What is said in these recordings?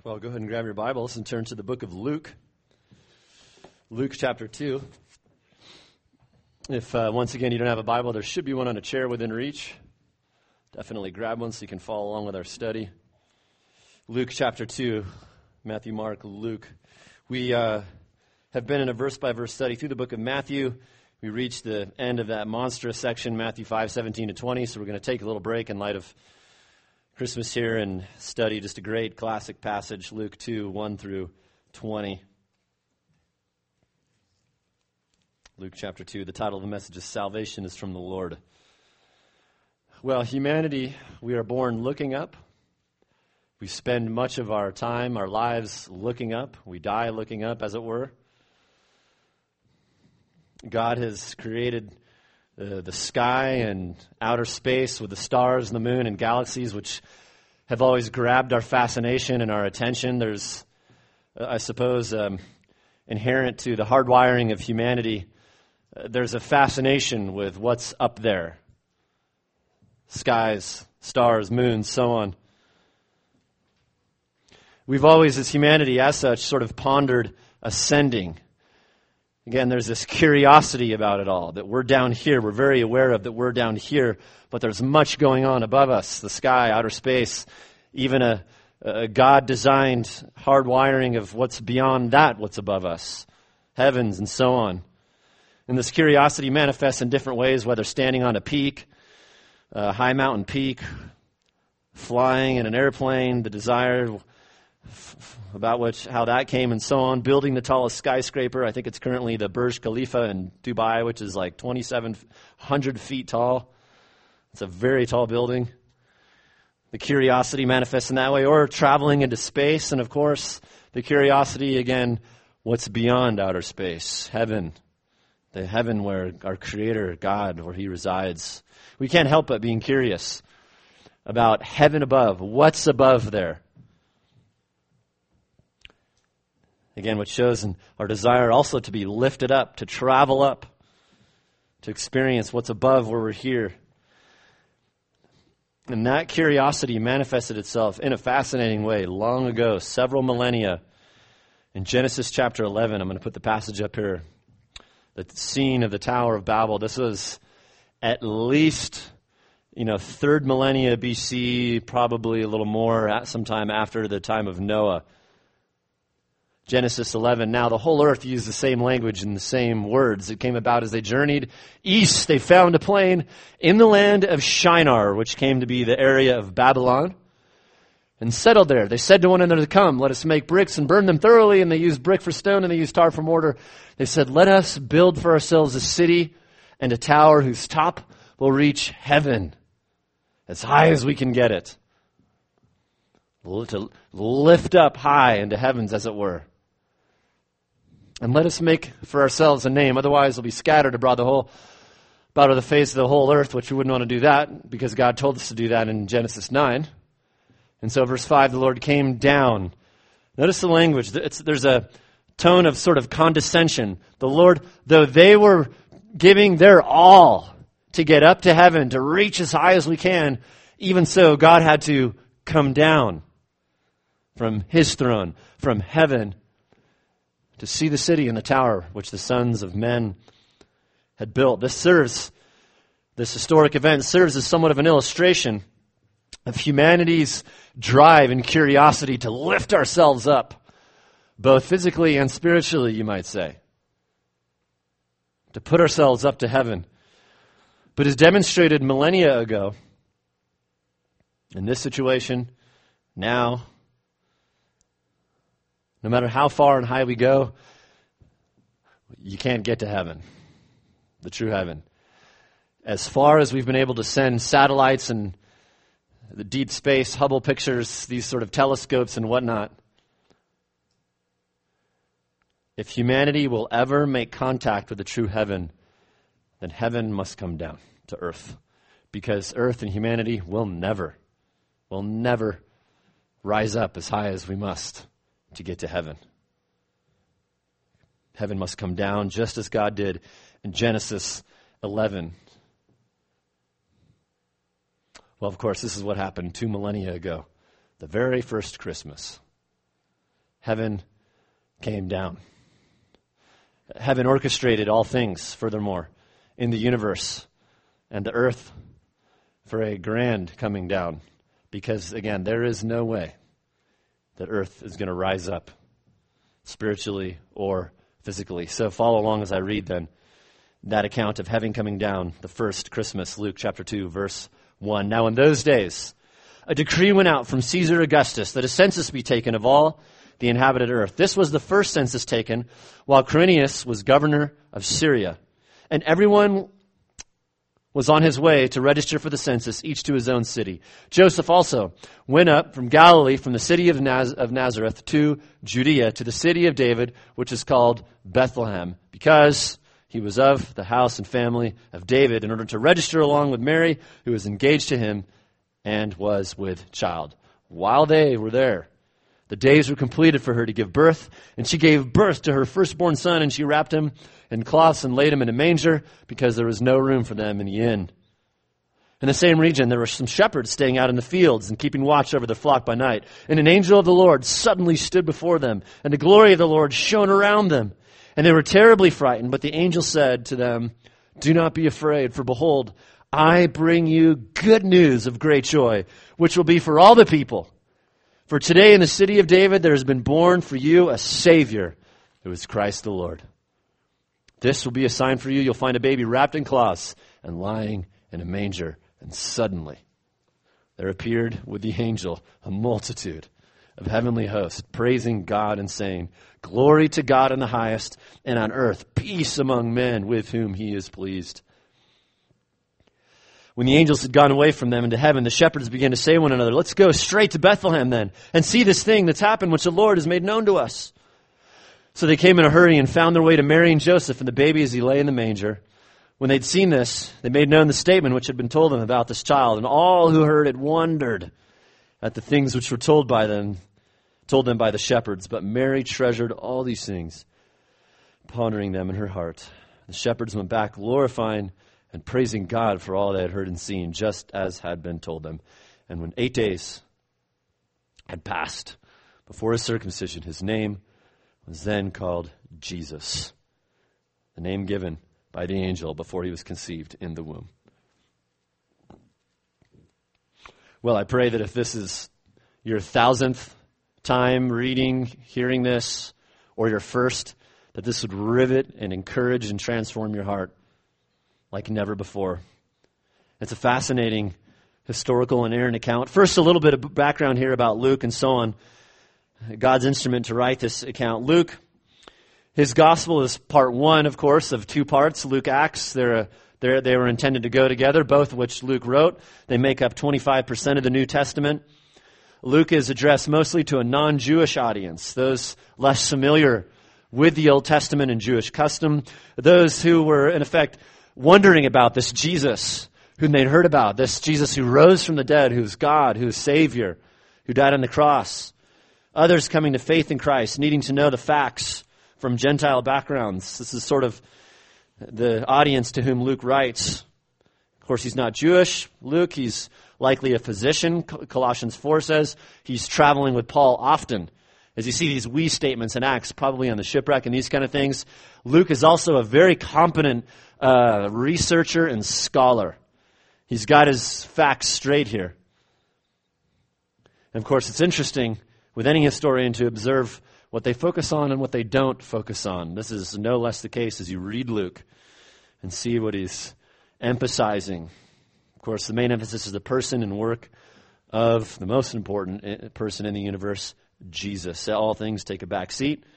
Well, go ahead and grab your Bibles and turn to the book of Luke. Luke chapter 2. If, once again, you don't have a Bible, there should be one on a chair within reach. Definitely grab one so you can follow along with our study. Luke chapter 2, Matthew, Mark, Luke. We have been in a verse-by-verse study through the book of Matthew. We reached the end of that monstrous section, Matthew 5:17 to 20, so we're going to take a little break in light of Christmas here and study just a great classic passage, Luke 2, 1 through 20. Luke chapter 2, the title of the message is Salvation is from the Lord. Well, humanity, we are born looking up. We spend much of our time, our lives looking up. We die looking up, as it were. God has created the sky and outer space with the stars and the moon and galaxies, which have always grabbed our fascination and our attention. There's, I suppose, inherent to the hardwiring of humanity, there's a fascination with what's up there. Skies, stars, moons, so on. We've always, as humanity, as such, sort of pondered ascending. Again, there's this curiosity about it all, that we're down here, we're very aware of that we're down here, but there's much going on above us, the sky, outer space, even a God-designed hardwiring of what's beyond that, what's above us, heavens and so on. And this curiosity manifests in different ways, whether standing on a peak, a high mountain peak, flying in an airplane, the desire about how that came and so on, building the tallest skyscraper. I think it's currently the Burj Khalifa in Dubai, which is like 2,700 feet tall. It's a very tall building. The curiosity manifests in that way, or traveling into space, and of course, the curiosity, again, what's beyond outer space, heaven, the heaven where our Creator, God, where He resides. We can't help but being curious about heaven above, what's above there. Again, which shows in our desire also to be lifted up, to travel up, to experience what's above where we're here. And that curiosity manifested itself in a fascinating way long ago, several millennia. In Genesis chapter 11, I'm going to put the passage up here, the scene of the Tower of Babel. This was at least, 3rd millennia BC, probably a little more, at sometime after the time of Noah. Genesis 11. Now the whole earth used the same language and the same words. It came about as they journeyed east. They found a plain in the land of Shinar, which came to be the area of Babylon, and settled there. They said to one another, "Come, let us make bricks and burn them thoroughly." And they used brick for stone and they used tar for mortar. They said, "Let us build for ourselves a city and a tower whose top will reach heaven, as high as we can get it." To lift up high into heavens, as it were. And let us make for ourselves a name, otherwise we'll be scattered abroad the face of the whole earth, which we wouldn't want to do that, because God told us to do that in Genesis 9. And so verse 5, the Lord came down. Notice the language. There's a tone of sort of condescension. The Lord, though they were giving their all to get up to heaven, to reach as high as we can, even so, God had to come down from His throne, from heaven, to see the city and the tower which the sons of men had built. This historic event serves as somewhat of an illustration of humanity's drive and curiosity to lift ourselves up, both physically and spiritually, you might say. To put ourselves up to heaven. But as demonstrated millennia ago, in this situation, now, no matter how far and high we go, you can't get to heaven, the true heaven. As far as we've been able to send satellites and the deep space, Hubble pictures, these sort of telescopes and whatnot, if humanity will ever make contact with the true heaven, then heaven must come down to earth. Because earth and humanity will never rise up as high as we must to get to heaven. Heaven must come down just as God did in Genesis 11. Well, of course, this is what happened 2 millennia ago, the very first Christmas. heaven came down. Heaven orchestrated all things, furthermore, in the universe and the earth for a grand coming down. Because, again, there is no way that earth is going to rise up spiritually or physically. So follow along as I read then that account of heaven coming down, the first Christmas, Luke chapter 2, verse 1. Now in those days, a decree went out from Caesar Augustus that a census be taken of all the inhabited earth. This was the first census taken while Quirinius was governor of Syria. And everyone was on his way to register for the census, each to his own city. Joseph also went up from Galilee, from the city of Nazareth to Judea, to the city of David, which is called Bethlehem, because he was of the house and family of David, in order to register along with Mary, who was engaged to him and was with child. While they were there, the days were completed for her to give birth, and she gave birth to her firstborn son, and she wrapped him in cloths and laid him in a manger, because there was no room for them in the inn. In the same region, there were some shepherds staying out in the fields and keeping watch over their flock by night. And an angel of the Lord suddenly stood before them, and the glory of the Lord shone around them. And they were terribly frightened, but the angel said to them, "Do not be afraid, for behold, I bring you good news of great joy, which will be for all the people. For today in the city of David there has been born for you a Savior, who is Christ the Lord. This will be a sign for you. You'll find a baby wrapped in cloths and lying in a manger." And suddenly there appeared with the angel a multitude of heavenly hosts, praising God and saying, "Glory to God in the highest, and on earth peace among men with whom he is pleased." When the angels had gone away from them into heaven, the shepherds began to say to one another, "Let's go straight to Bethlehem then, and see this thing that's happened, which the Lord has made known to us." So they came in a hurry and found their way to Mary and Joseph and the baby as he lay in the manger. When they'd seen this, they made known the statement which had been told them about this child, and all who heard it wondered at the things which were told them by the shepherds. But Mary treasured all these things, pondering them in her heart. The shepherds went back, glorifying and praising God for all they had heard and seen, just as had been told them. And when 8 days had passed before his circumcision, his name was then called Jesus, the name given by the angel before he was conceived in the womb. Well, I pray that if this is your 1,000th time reading, hearing this, or your first, that this would rivet and encourage and transform your heart like never before. It's a fascinating historical and inerrant account. First, a little bit of background here about Luke and so on. God's instrument to write this account. Luke, his gospel is part one, of course, of two parts. Luke, Acts, they were intended to go together, both of which Luke wrote. They make up 25% of the New Testament. Luke is addressed mostly to a non-Jewish audience, those less familiar with the Old Testament and Jewish custom, those who were, in effect, wondering about this Jesus whom they'd heard about, this Jesus who rose from the dead, who's God, who's Savior, who died on the cross. Others coming to faith in Christ, needing to know the facts from Gentile backgrounds. This is sort of the audience to whom Luke writes. Of course, he's not Jewish. Luke, he's likely a physician. Colossians 4 says he's traveling with Paul often. As you see these we statements in Acts, probably on the shipwreck and these kind of things, Luke is also a very competent researcher and scholar. He's got his facts straight here. And of course, it's interesting with any historian to observe what they focus on and what they don't focus on. This is no less the case as you read Luke and see what he's emphasizing. Of course, the main emphasis is the person and work of the most important person in the universe, Jesus. All things take a back seat.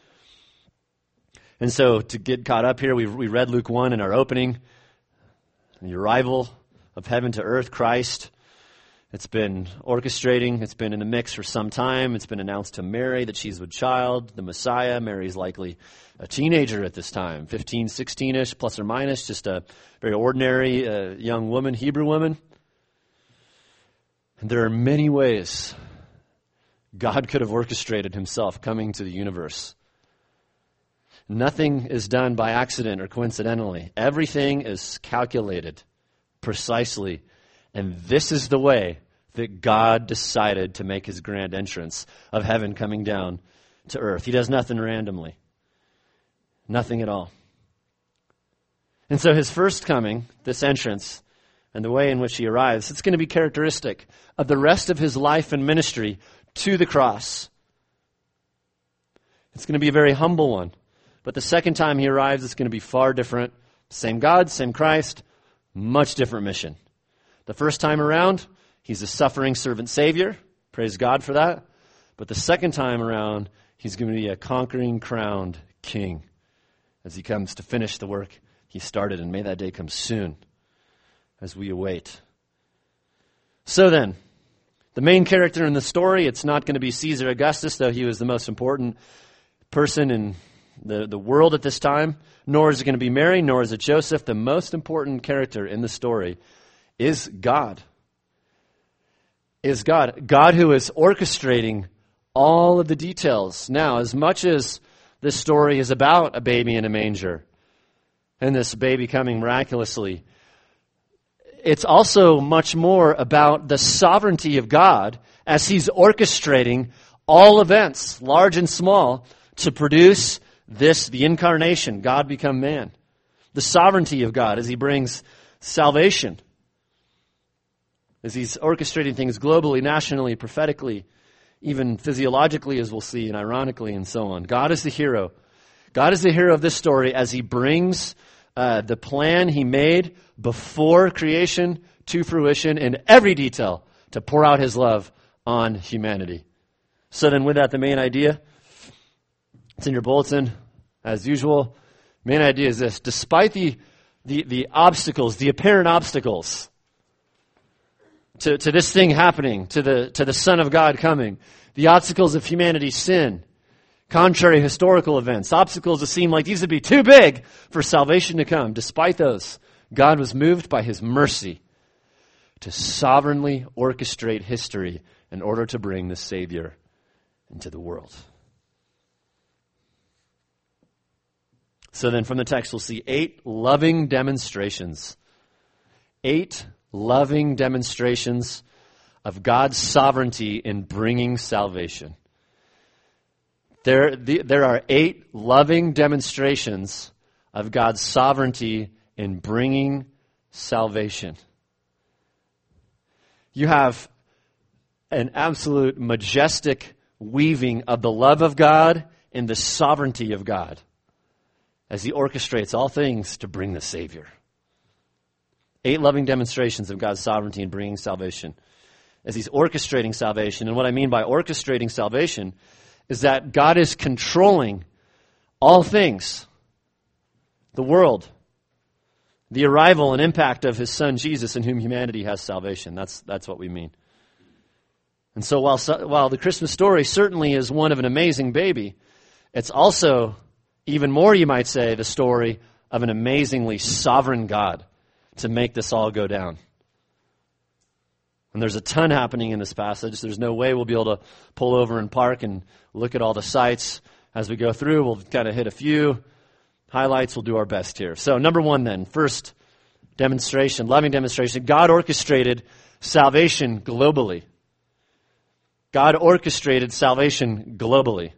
And so to get caught up here, we read Luke 1 in our opening, the arrival of heaven to earth, Christ. It's been orchestrating. It's been in the mix for some time. It's been announced to Mary that she's with child, the Messiah. Mary's likely a teenager at this time, 15, 16-ish, plus or minus, just a very ordinary young woman, Hebrew woman. And there are many ways God could have orchestrated himself coming to the universe. Nothing is done by accident or coincidentally. Everything is calculated precisely. And this is the way that God decided to make his grand entrance of heaven coming down to earth. He does nothing randomly. Nothing at all. And so his first coming, this entrance, and the way in which he arrives, it's going to be characteristic of the rest of his life and ministry to the cross. It's going to be a very humble one. But the second time he arrives, it's going to be far different. Same God, same Christ, much different mission. The first time around, he's a suffering servant Savior. Praise God for that. But the second time around, he's going to be a conquering, crowned King as he comes to finish the work he started. And may that day come soon as we await. So then, the main character in the story, it's not going to be Caesar Augustus, though he was the most important person in the world at this time. Nor is it going to be Mary, nor is it Joseph. The most important character in the story is God. Is God. God who is orchestrating all of the details. Now, as much as this story is about a baby in a manger and this baby coming miraculously, it's also much more about the sovereignty of God as he's orchestrating all events, large and small, to produce the incarnation, God become man. The sovereignty of God as he brings salvation, as he's orchestrating things globally, nationally, prophetically, even physiologically, as we'll see, and ironically, and so on. God is the hero. God is the hero of this story as he brings the plan he made before creation to fruition in every detail to pour out his love on humanity. So then with that, the main idea, it's in your bulletin, as usual. Main idea is this. Despite the obstacles, the apparent obstacles to this thing happening, to the Son of God coming, the obstacles of humanity's sin, contrary historical events, obstacles that seem like these would be too big for salvation to come. Despite those, God was moved by his mercy to sovereignly orchestrate history in order to bring the Savior into the world. So then from the text we'll see 8 loving demonstrations. 8 loving demonstrations of God's sovereignty in bringing salvation. There are 8 loving demonstrations of God's sovereignty in bringing salvation. You have an absolute majestic weaving of the love of God and the sovereignty of God as he orchestrates all things to bring the Savior. 8 loving demonstrations of God's sovereignty in bringing salvation as he's orchestrating salvation. And what I mean by orchestrating salvation is that God is controlling all things, the world, the arrival and impact of his Son Jesus in whom humanity has salvation. That's what we mean. And so while the Christmas story certainly is one of an amazing baby, it's also, even more you might say, the story of an amazingly sovereign God to make this all go down. And there's a ton happening in this passage. There's no way we'll be able to pull over and park and look at all the sites as we go through. We'll kind of hit a few highlights. We'll do our best here. So number 1 then, first demonstration, loving demonstration. God orchestrated salvation globally. God orchestrated salvation globally.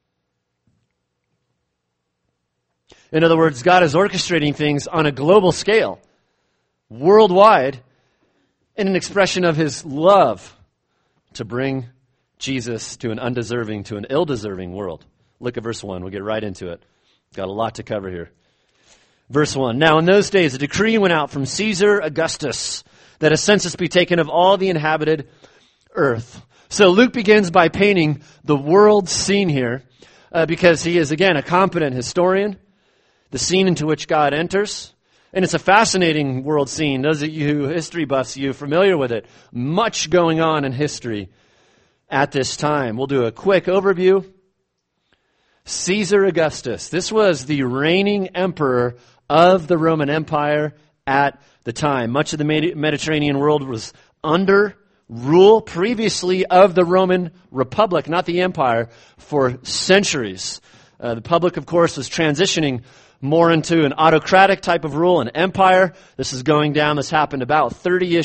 In other words, God is orchestrating things on a global scale, worldwide, in an expression of his love to bring Jesus to an undeserving, to an ill-deserving world. Look at verse 1. We'll get right into it. Got a lot to cover here. Verse 1. Now in those days a decree went out from Caesar Augustus that a census be taken of all the inhabited earth. So Luke begins by painting the world scene here because he is, again, a competent historian, the scene into which God enters. And it's a fascinating world scene. Those of you history buffs, you familiar with it. Much going on in history at this time. We'll do a quick overview. Caesar Augustus. This was the reigning emperor of the Roman Empire at the time. Much of the Mediterranean world was under rule previously of the Roman Republic, not the empire, for centuries. The Republic, of course, was transitioning more into an autocratic type of rule, an empire. This is going down. This happened about 30-ish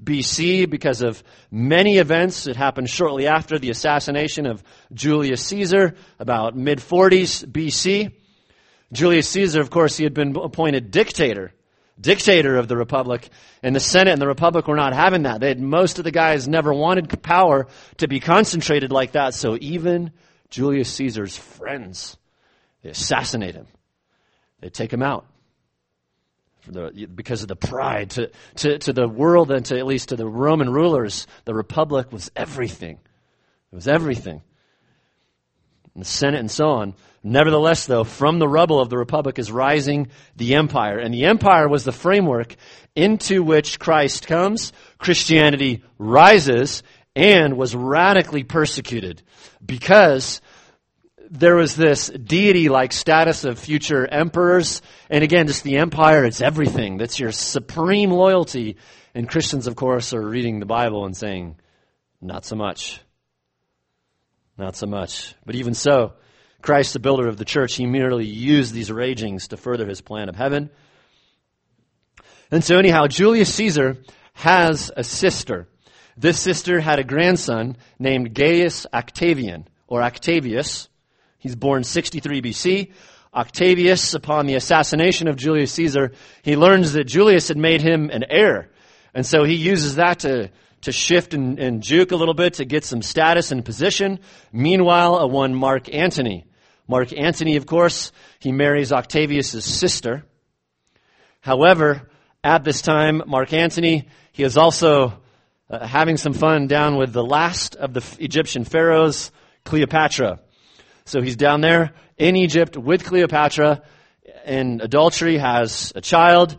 BC because of many events. It happened shortly after the assassination of Julius Caesar, about mid-40s BC. Julius Caesar, of course, he had been appointed dictator of the Republic, and the Senate and the Republic were not having that. Most of the guys never wanted power to be concentrated like that, so even Julius Caesar's friends, they assassinate him. They take him out because of the pride to the world and at least to the Roman rulers. The Republic was everything. It was everything. And the Senate and so on. Nevertheless, though, from the rubble of the Republic is rising the empire. And the empire was the framework into which Christ comes. Christianity rises and was radically persecuted because there was this deity-like status of future emperors. And again, just the empire, it's everything. That's your supreme loyalty. And Christians, of course, are reading the Bible and saying, not so much. Not so much. But even so, Christ, the builder of the church, he merely used these ragings to further his plan of heaven. And so anyhow, Julius Caesar has a sister. This sister had a grandson named Gaius Octavian, or Octavius. He's born 63 BC. Octavius, upon the assassination of Julius Caesar, he learns that Julius had made him an heir. And so he uses that to shift and juke a little bit to get some status and position. Meanwhile, one Mark Antony. Mark Antony, of course, he marries Octavius' sister. However, at this time, Mark Antony, he is also having some fun down with the last of the Egyptian pharaohs, Cleopatra. So he's down there in Egypt with Cleopatra, and adultery, has a child.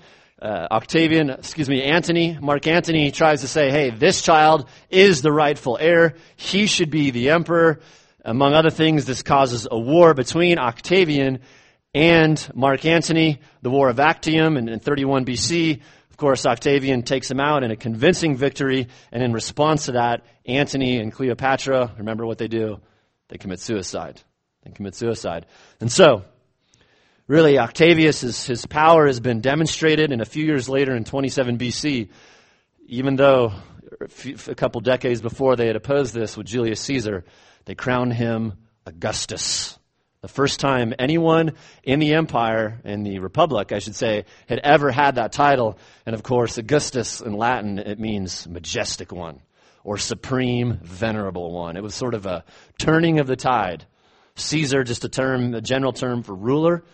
Antony, Mark Antony tries to say, hey, this child is the rightful heir. He should be the emperor. Among other things, this causes a war between Octavian and Mark Antony, the War of Actium in 31 BC. Of course, Octavian takes him out in a convincing victory, and in response to that, Antony and Cleopatra, remember what they do? They commit suicide. And so, really, Octavius, his power has been demonstrated, and a few years later in 27 BC, even though a couple decades before they had opposed this with Julius Caesar, they crowned him Augustus. The first time anyone in the empire, in the Republic, I should say, had ever had that title. And of course, Augustus in Latin, it means majestic one, or supreme, venerable one. It was sort of a turning of the tide. Caesar, just a general term for ruler.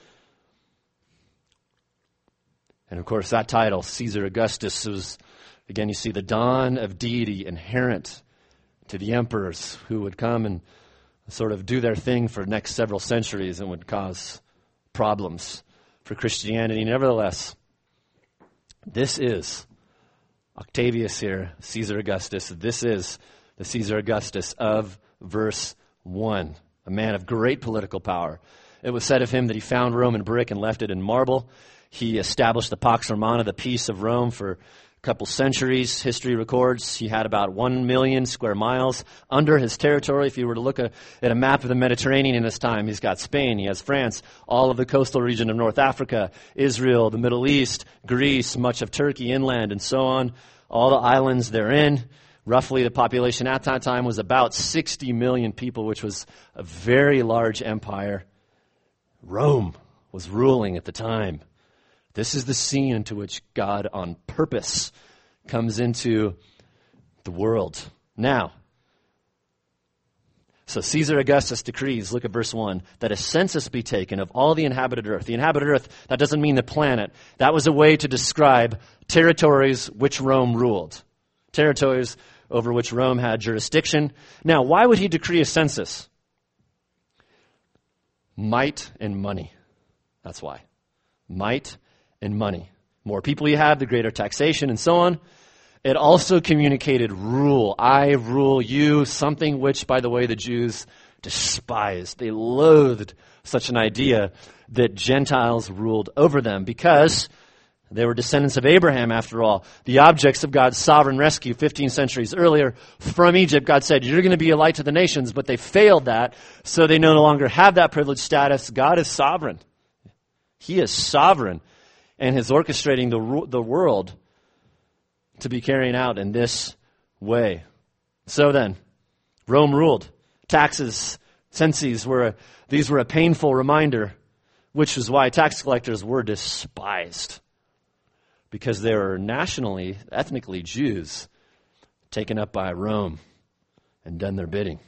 And of course, that title, Caesar Augustus, was, again, you see the dawn of deity inherent to the emperors who would come and sort of do their thing for the next several centuries and would cause problems for Christianity. Nevertheless, this is Octavius here, Caesar Augustus. This is the Caesar Augustus of verse 1, a man of great political power. It was said of him that he found Rome in brick and left it in marble. He established the Pax Romana, the peace of Rome, for a couple centuries. History records he had about 1 million square miles under his territory. If you were to look at a map of the Mediterranean in this time, he's got Spain, he has France, all of the coastal region of North Africa, Israel, the Middle East, Greece, much of Turkey inland, and so on, all the islands therein. Roughly the population at that time was about 60 million people, which was a very large empire. Rome was ruling at the time. This is the scene into which God on purpose comes into the world. Now, so Caesar Augustus decrees, look at verse 1, that a census be taken of all the inhabited earth. The inhabited earth, that doesn't mean the planet. That was a way to describe territories which Rome ruled. Territories over which Rome had jurisdiction. Now, why would he decree a census? Might and money. That's why. Might and money. More people you have, the greater taxation and so on. It also communicated rule. I rule you, something which, by the way, the Jews despised. They loathed such an idea that Gentiles ruled over them because they were descendants of Abraham, after all. The objects of God's sovereign rescue 15 centuries earlier from Egypt, God said, you're going to be a light to the nations, but they failed that, so they no longer have that privileged status. God is sovereign. He is sovereign and is orchestrating the world to be carried out in this way. So then, Rome ruled. Taxes, census these were a painful reminder, which is why tax collectors were despised, because they were nationally, ethnically Jews taken up by Rome and done their bidding.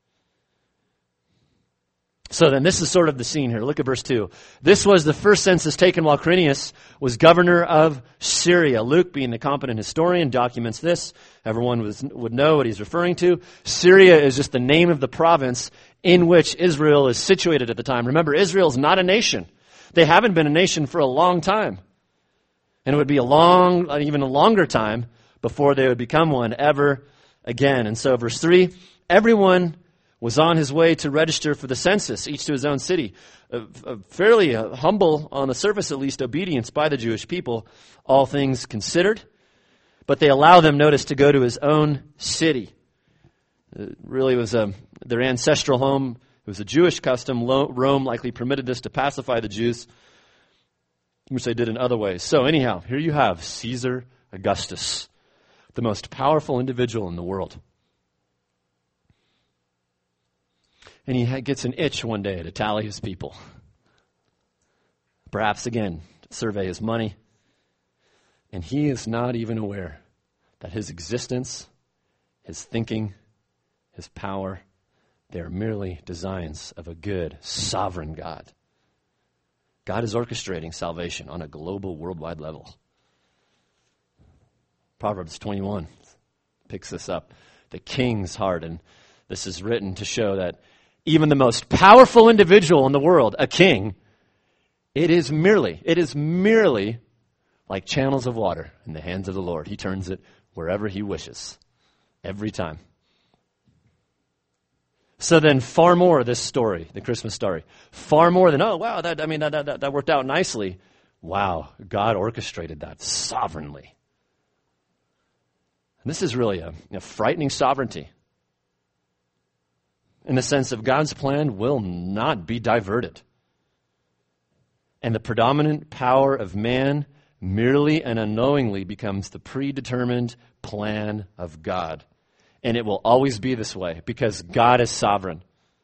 So then this is sort of the scene here. Look at verse 2. This was the first census taken while Quirinius was governor of Syria. Luke, being the competent historian, documents this. Everyone would know what he's referring to. Syria is just the name of the province in which Israel is situated at the time. Remember, Israel is not a nation. They haven't been a nation for a long time. And it would be even a longer time before they would become one ever again. And so verse 3, everyone was on his way to register for the census, each to his own city. A fairly humble, on the surface at least, obedience by the Jewish people, all things considered. But they allow them, notice, to go to his own city. It really was their ancestral home. It was a Jewish custom. Rome likely permitted this to pacify the Jews, which they did in other ways. So anyhow, here you have Caesar Augustus, the most powerful individual in the world. And he gets an itch one day to tally his people. Perhaps, again, to survey his money. And he is not even aware that his existence, his thinking, his power, they are merely designs of a good, sovereign God. God is orchestrating salvation on a global, worldwide level. Proverbs 21 picks this up. The king's heart, and this is written to show that even the most powerful individual in the world, a king, it is merely like channels of water in the hands of the Lord. He turns it wherever he wishes, every time. So then far more, this story, the Christmas story, far more than, oh, wow, that worked out nicely. Wow, God orchestrated that sovereignly. And this is really a frightening sovereignty, in the sense of God's plan will not be diverted. And the predominant power of man merely and unknowingly becomes the predetermined plan of God. And it will always be this way because God is sovereign.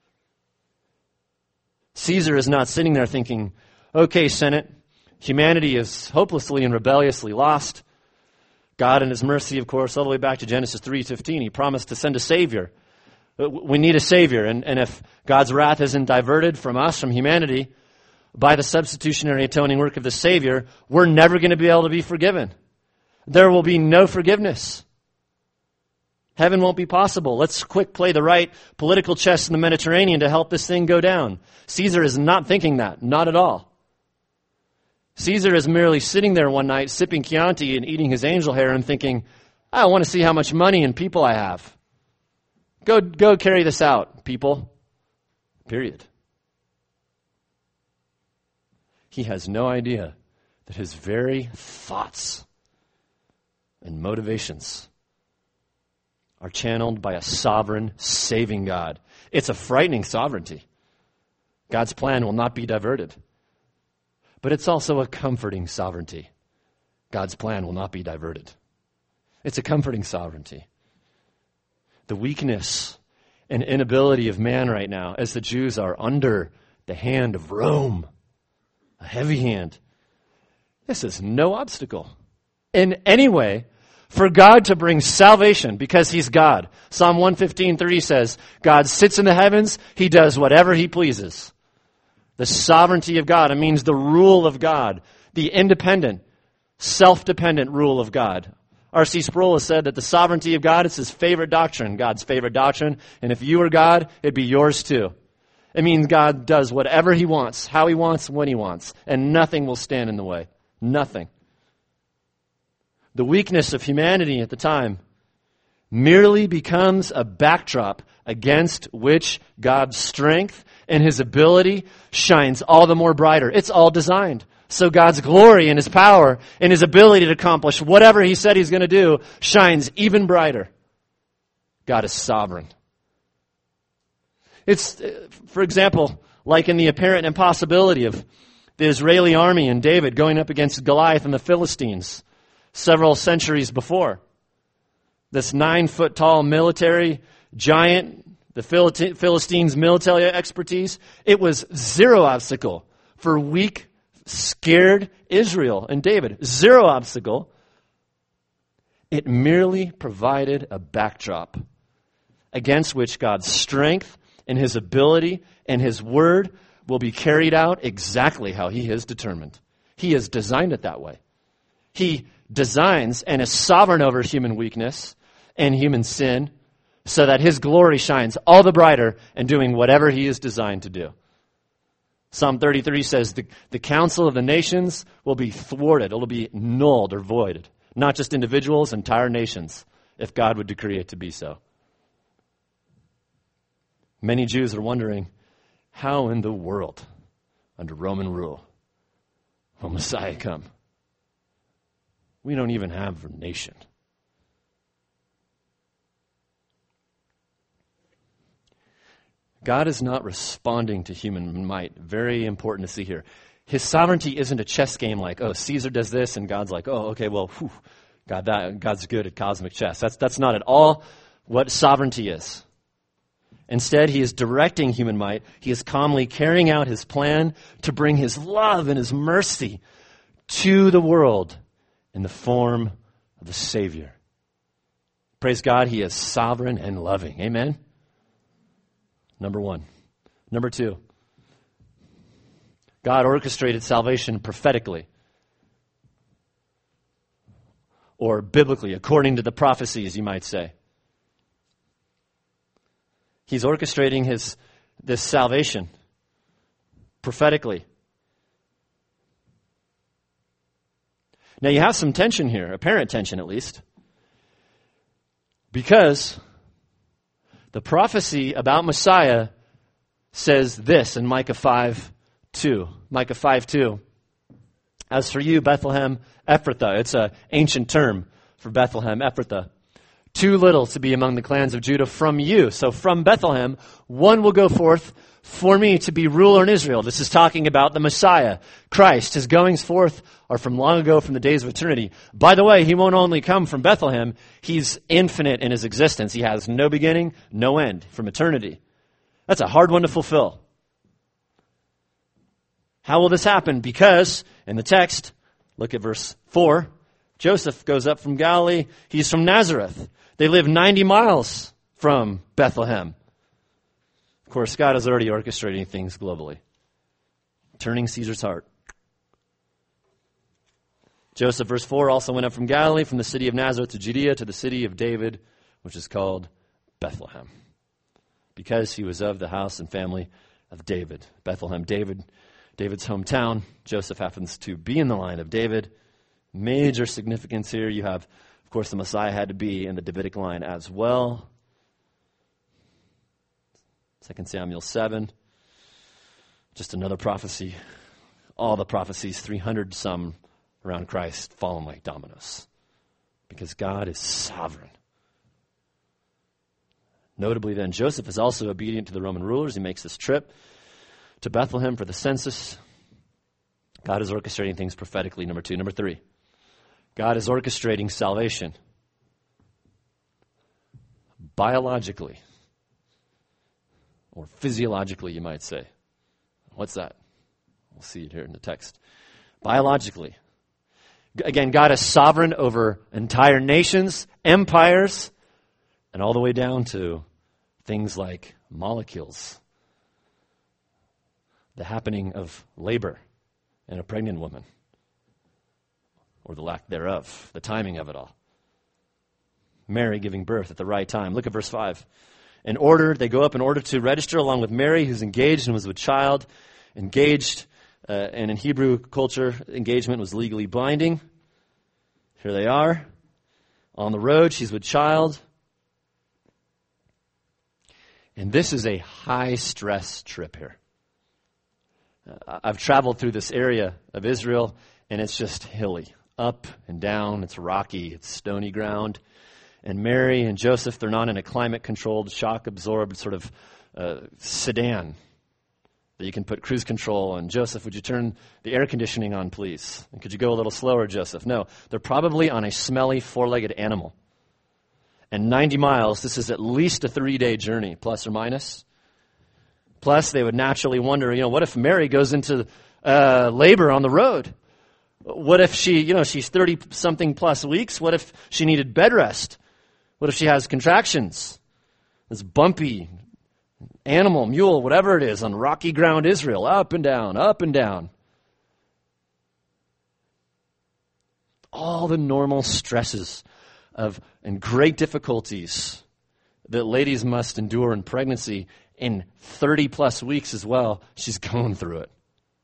Caesar is not sitting there thinking, okay, Senate, humanity is hopelessly and rebelliously lost. God in his mercy, of course, all the way back to Genesis 3:15, he promised to send a Savior. We need a Savior, and if God's wrath isn't diverted from us, from humanity, by the substitutionary atoning work of the Savior, we're never going to be able to be forgiven. There will be no forgiveness. Heaven won't be possible. Let's quick play the right political chess in the Mediterranean to help this thing go down. Caesar is not thinking that, not at all. Caesar is merely sitting there one night, sipping Chianti and eating his angel hair and thinking, I want to see how much money and people I have. Go carry this out, people. Period. He has no idea that his very thoughts and motivations are channeled by a sovereign, saving God. It's a frightening sovereignty. God's plan will not be diverted. But it's also a comforting sovereignty. God's plan will not be diverted. It's a comforting sovereignty. The weakness and inability of man right now, as the Jews are under the hand of Rome, a heavy hand, this is no obstacle in any way for God to bring salvation because he's God. Psalm 115:3 says, God sits in the heavens, he does whatever he pleases. The sovereignty of God, it means the rule of God, the independent, self-dependent rule of God. R.C. Sproul has said that the sovereignty of God is his favorite doctrine, God's favorite doctrine. And if you were God, it'd be yours too. It means God does whatever he wants, how he wants, when he wants. And nothing will stand in the way. Nothing. The weakness of humanity at the time merely becomes a backdrop against which God's strength and his ability shines all the more brighter. It's all designed. So God's glory and his power and his ability to accomplish whatever he said he's going to do shines even brighter. God is sovereign. It's, for example, like in the apparent impossibility of the Israeli army and David going up against Goliath and the Philistines. several centuries before. This 9-foot-tall military giant, the Philistines' military expertise, it was zero obstacle for weak, scared Israel and David. Zero obstacle. It merely provided a backdrop against which God's strength and his ability and his word will be carried out exactly how he has determined. He has designed it that way. He designs and is sovereign over human weakness and human sin so that his glory shines all the brighter in doing whatever he is designed to do. Psalm 33 says the counsel of the nations will be thwarted. It will be nulled or voided. Not just individuals, entire nations, if God would decree it to be so. Many Jews are wondering, how in the world, under Roman rule, will Messiah come? We don't even have a nation. God is not responding to human might. Very important to see here. His sovereignty isn't a chess game like, oh, Caesar does this, and God's like, oh, okay, well, God's good at cosmic chess. That's not at all what sovereignty is. Instead, he is directing human might. He is calmly carrying out his plan to bring his love and his mercy to the world in the form of the Savior. Praise God, he is sovereign and loving. Amen? Number one. Number two. God orchestrated salvation prophetically or biblically, according to the prophecies, you might say. He's orchestrating this salvation prophetically. Now you have some tension here, apparent tension at least, because the prophecy about Messiah says this in Micah 5:2. Micah 5:2. As for you, Bethlehem Ephrathah, it's an ancient term for Bethlehem Ephrathah. Too little to be among the clans of Judah from you. So from Bethlehem, one will go forth for me to be ruler in Israel. This is talking about the Messiah, Christ. His goings forth are from long ago, from the days of eternity. By the way, he won't only come from Bethlehem, he's infinite in his existence. He has no beginning, no end, from eternity. That's a hard one to fulfill. How will this happen? Because, in the text, look at verse 4, Joseph goes up from Galilee. He's from Nazareth. They live 90 miles from Bethlehem. Of course, God is already orchestrating things globally, turning Caesar's heart. Joseph, verse 4, also went up from Galilee, from the city of Nazareth to Judea, to the city of David, which is called Bethlehem, because he was of the house and family of David. Bethlehem, David's hometown. Joseph happens to be in the line of David. Major significance here. You have, of course, the Messiah had to be in the Davidic line as well. 2 Samuel 7. Just another prophecy. All the prophecies, 300 some around Christ, fallen like dominoes. Because God is sovereign. Notably then, Joseph is also obedient to the Roman rulers. He makes this trip to Bethlehem for the census. God is orchestrating things prophetically, number two. Number three, God is orchestrating salvation biologically or physiologically, you might say. What's that? We'll see it here in the text. Biologically. Again, God is sovereign over entire nations, empires, and all the way down to things like molecules, the happening of labor in a pregnant woman, or the lack thereof, the timing of it all. Mary giving birth at the right time. Look at verse 5. They go up in order to register along with Mary, who's engaged and was with child. Engaged, and in Hebrew culture, engagement was legally binding. Here they are. On the road, she's with child. And this is a high-stress trip here. I've traveled through this area of Israel, and it's just hilly. Up and down, it's rocky, it's stony ground. And Mary and Joseph, they're not in a climate-controlled, shock-absorbed sort of sedan. that you can put cruise control on. Joseph, would you turn the air conditioning on, please? And could you go a little slower, Joseph? No, they're probably on a smelly four-legged animal. And 90 miles, this is at least a 3-day journey, plus or minus. Plus, they would naturally wonder, what if Mary goes into labor on the road? What if she's 30-something plus weeks? What if she needed bed rest? What if she has contractions? This bumpy animal, mule, whatever it is, on rocky ground Israel, up and down, up and down. All the normal stresses and great difficulties that ladies must endure in pregnancy in 30 plus weeks as well, she's going through it.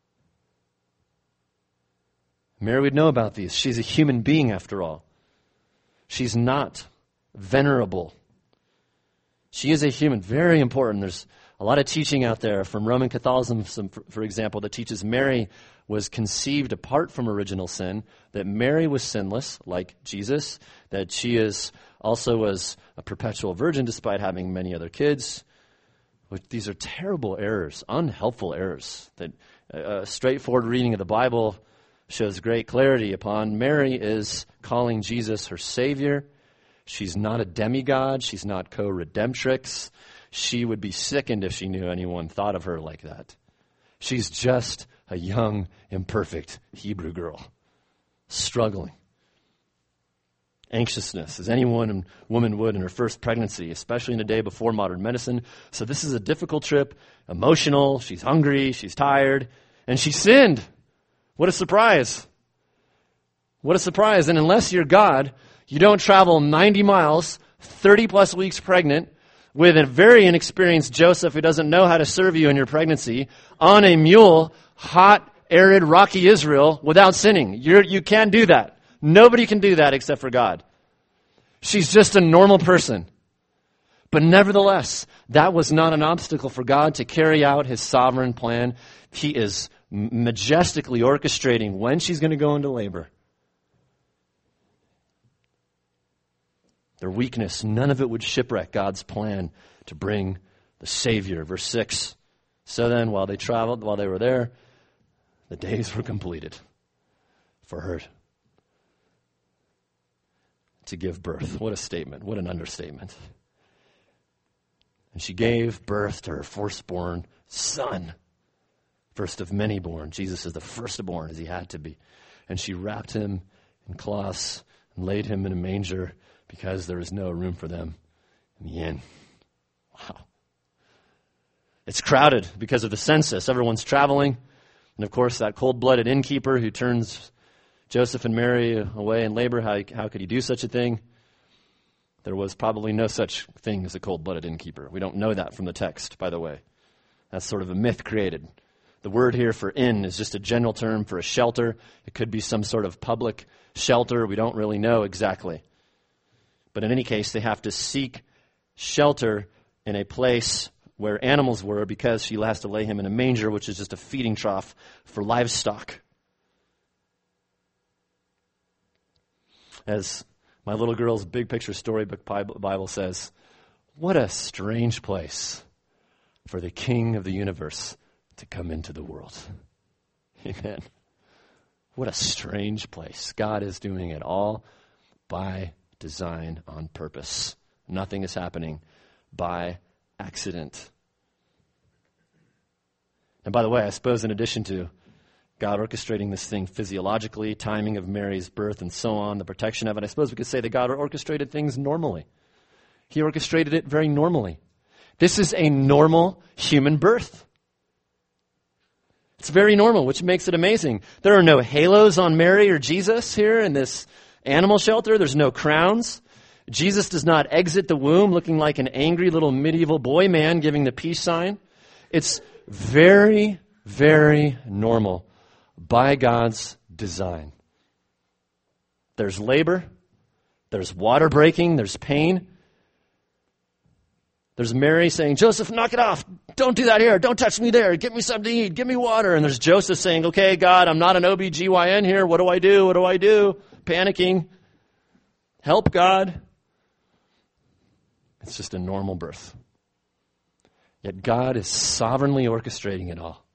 Mary would know about these. She's a human being after all. She's not venerable. She is a human. Very important. There's a lot of teaching out there from Roman Catholicism, for example, that teaches Mary was conceived apart from original sin, that Mary was sinless, like Jesus, that she also was a perpetual virgin despite having many other kids. These are terrible errors, unhelpful errors, that a straightforward reading of the Bible shows great clarity upon. Mary is calling Jesus her Savior. She's not a demigod. She's not co-redemptrix. She would be sickened if she knew anyone thought of her like that. She's just a young, imperfect Hebrew girl, struggling. Anxiousness, as any woman would in her first pregnancy, especially in a day before modern medicine. So this is a difficult trip, emotional, she's hungry, she's tired, and she sinned. What a surprise. What a surprise. And unless you're God, you don't travel 90 miles, 30 plus weeks pregnant, with a very inexperienced Joseph who doesn't know how to serve you in your pregnancy, on a mule, hot, arid, rocky Israel, without sinning. You can't do that. Nobody can do that except for God. She's just a normal person. But nevertheless, that was not an obstacle for God to carry out his sovereign plan. He is majestically orchestrating when she's going to go into labor. Their weakness, none of it would shipwreck God's plan to bring the Savior. Verse 6, so then while they were there, the days were completed for her to give birth. What a statement. What an understatement. And she gave birth to her firstborn son, first of many born. Jesus is the firstborn, as he had to be. And she wrapped him in cloths and laid him in a manger because there was no room for them in the inn. Wow. It's crowded because of the census. Everyone's traveling. And of course, that cold-blooded innkeeper who turns Joseph and Mary away in labor, how could he do such a thing? There was probably no such thing as a cold-blooded innkeeper. We don't know that from the text, by the way. That's sort of a myth created. The word here for inn is just a general term for a shelter. It could be some sort of public shelter. We don't really know exactly. But in any case, they have to seek shelter in a place where animals were because she has to lay him in a manger, which is just a feeding trough for livestock. As my little girl's big picture storybook Bible says, what a strange place for the King of the universe to come into the world. Amen. What a strange place. God is doing it all by design, on purpose. Nothing is happening by accident. And by the way, I suppose in addition to God orchestrating this thing physiologically, timing of Mary's birth and so on, the protection of it, I suppose we could say that God orchestrated things normally. He orchestrated it very normally. This is a normal human birth. It's very normal, which makes it amazing. There are no halos on Mary or Jesus here in this animal shelter. There's no crowns. Jesus does not exit the womb looking like an angry little medieval boy man giving the peace sign. It's very, very normal by God's design. There's labor. There's water breaking. There's pain. There's Mary saying, Joseph, knock it off. Don't do that here. Don't touch me there. Give me something to eat. Give me water. And there's Joseph saying, okay, God, I'm not an OBGYN here. What do I do? What do I do? Panicking. Help, God. It's just a normal birth. Yet God is sovereignly orchestrating it all.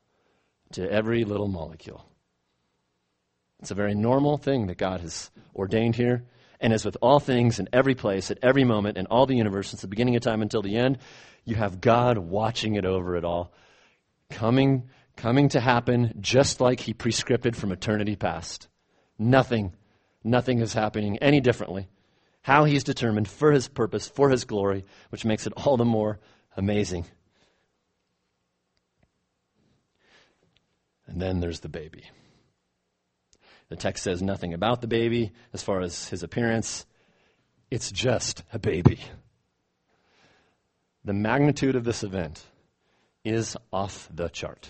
to every little molecule. It's a very normal thing that God has ordained here. And as with all things in every place, at every moment, in all the universe, since the beginning of time until the end, you have God watching it over it all, coming to happen just like he prescripted from eternity past. Nothing is happening any differently. How he's determined for his purpose, for his glory, which makes it all the more amazing. And then there's the baby. The text says nothing about the baby as far as his appearance. It's just a baby. The magnitude of this event is off the chart.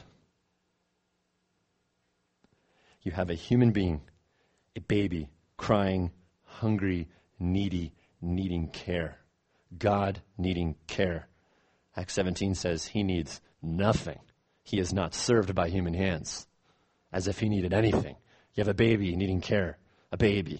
You have a human being, a baby, crying, hungry, needy, needing care. God needing care. Acts 17 says he needs nothing. He is not served by human hands, as if he needed anything. You have a baby needing care. A baby.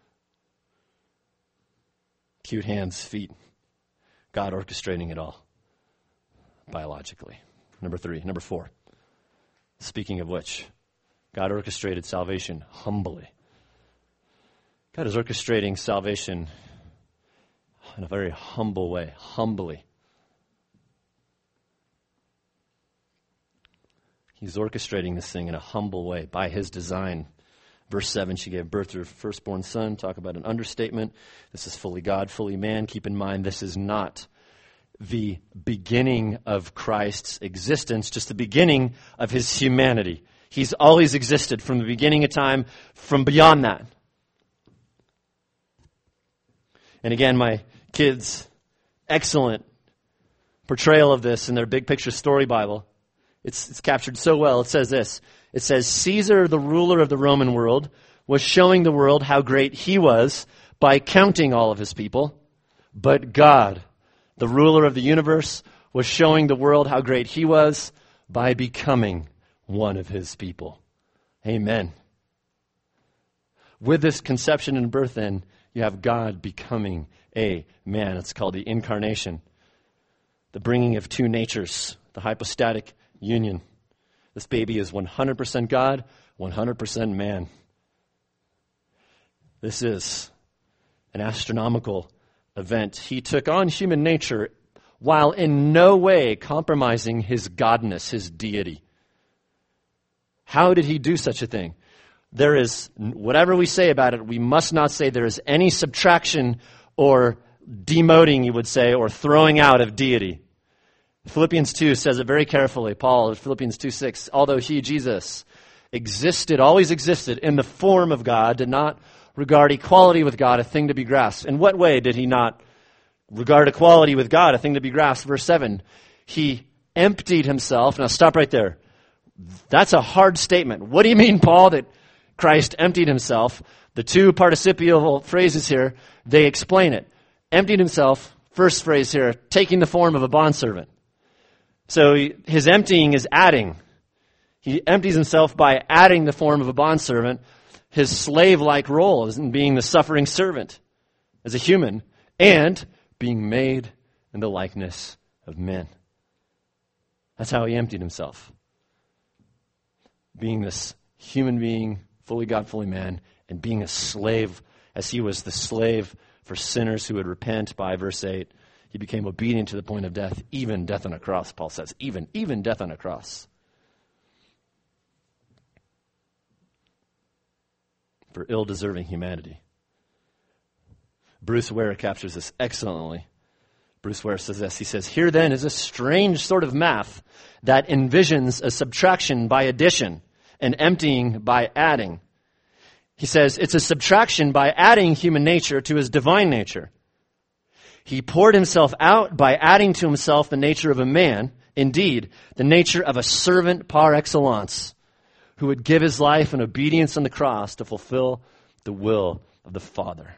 Cute hands, feet. God orchestrating it all. Biologically. Number 4. Speaking of which, God orchestrated salvation humbly. God is orchestrating salvation in a very humble way. Humbly. He's orchestrating this thing in a humble way by his design. Verse 7, she gave birth to her firstborn son. Talk about an understatement. This is fully God, fully man. Keep in mind, this is not the beginning of Christ's existence, just the beginning of his humanity. He's always existed from the beginning of time, from beyond that. And again, my kids' excellent portrayal of this in their Big Picture Story Bible. It's captured so well. It says this. It says, Caesar, the ruler of the Roman world, was showing the world how great he was by counting all of his people. But God, the ruler of the universe, was showing the world how great he was by becoming one of his people. Amen. With this conception and birth, then, you have God becoming a man. It's called the incarnation. The bringing of two natures, the hypostatic union. This baby is 100% God, 100% man. This is an astronomical event. He took on human nature while in no way compromising his godness, his deity. How did he do such a thing? There is, whatever we say about it, we must not say there is any subtraction or demoting, you would say, or throwing out of deity. Philippians 2 says it very carefully. Paul, Philippians 2:6, although he, Jesus, always existed in the form of God, did not regard equality with God a thing to be grasped. In what way did he not regard equality with God a thing to be grasped? Verse 7, he emptied himself. Now stop right there. That's a hard statement. What do you mean, Paul, that Christ emptied himself? The two participial phrases here, they explain it. Emptied himself, first phrase here, taking the form of a bondservant. So his emptying is adding. He empties himself by adding the form of a bondservant. His slave-like role is in being the suffering servant as a human and being made in the likeness of men. That's how he emptied himself. Being this human being, fully God, fully man, and being a slave as he was the slave for sinners who would repent by verse 8. He became obedient to the point of death, even death on a cross, Paul says. Even death on a cross. For ill-deserving humanity. Bruce Ware captures this excellently. Bruce Ware says this. He says, here then is a strange sort of math that envisions a subtraction by addition, an emptying by adding. He says it's a subtraction by adding human nature to his divine nature. He poured himself out by adding to himself the nature of a man, indeed, the nature of a servant par excellence, who would give his life in obedience on the cross to fulfill the will of the Father.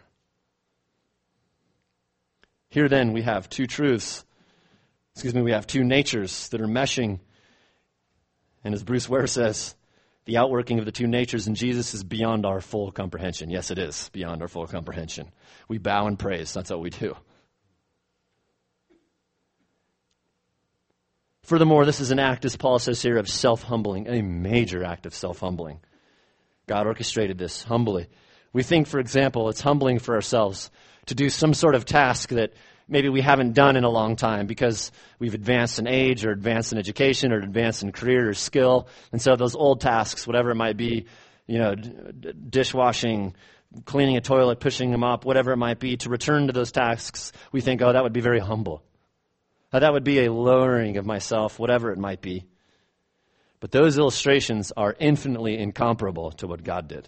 Here then we have two truths. We have two natures that are meshing. And as Bruce Ware says, the outworking of the two natures in Jesus is beyond our full comprehension. Yes, it is beyond our full comprehension. We bow and praise. That's what we do. Furthermore, this is an act, as Paul says here, of self-humbling, a major act of self-humbling. God orchestrated this humbly. We think, for example, it's humbling for ourselves to do some sort of task that maybe we haven't done in a long time because we've advanced in age or advanced in education or advanced in career or skill. And so those old tasks, whatever it might be, dishwashing, cleaning a toilet, pushing them up, whatever it might be, to return to those tasks, we think, that would be very humble. That would be a lowering of myself, whatever it might be. But those illustrations are infinitely incomparable to what God did.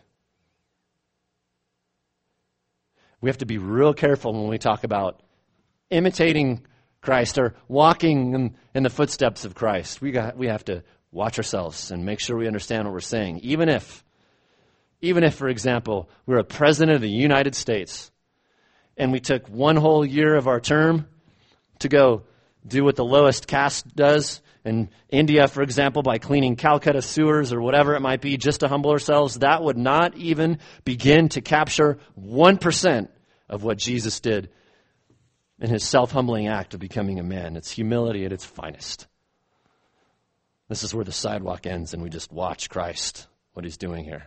We have to be real careful when we talk about imitating Christ or walking in the footsteps of Christ. We have to watch ourselves and make sure we understand what we're saying. Even if, for example, we're a president of the United States and we took one whole year of our term to go do what the lowest caste does in India, for example, by cleaning Calcutta sewers or whatever it might be, just to humble ourselves, that would not even begin to capture 1% of what Jesus did in his self-humbling act of becoming a man. It's humility at its finest. This is where the sidewalk ends and we just watch Christ, what he's doing here.